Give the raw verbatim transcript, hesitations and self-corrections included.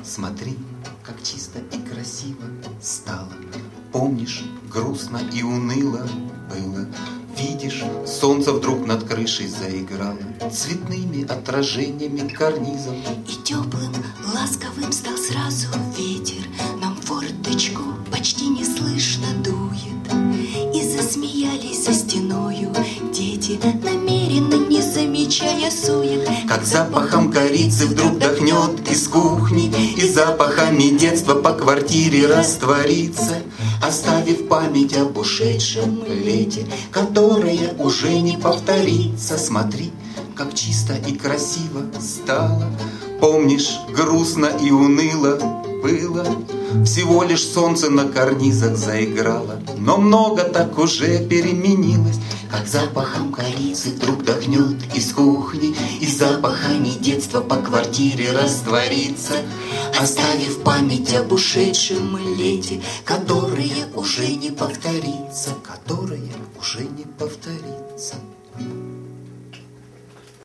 Смотри, как чисто и красиво стало. Помнишь, грустно и уныло было. Видишь, солнце вдруг над крышей заиграло цветными отражениями карнизов. И теплым, ласковым стал сразу ветер. Нам форточку почти не слышно дует. И засмеялись за стеною дети, намеренно не замечая сует. Как запахом корицы вдруг дохнет из кухни, и запахами детства по квартире растворится, оставив память об ушедшем лете, которое уже не повторится. Смотри, как чисто и красиво стало. Помнишь, грустно и уныло было. Всего лишь солнце на карнизах заиграло, но много так уже переменилось. Как запахом корицы вдруг дохнет из кухни, и запахами детства по квартире растворится, оставив память об ушедшем лете, которое уже не повторится, которое уже не повторится.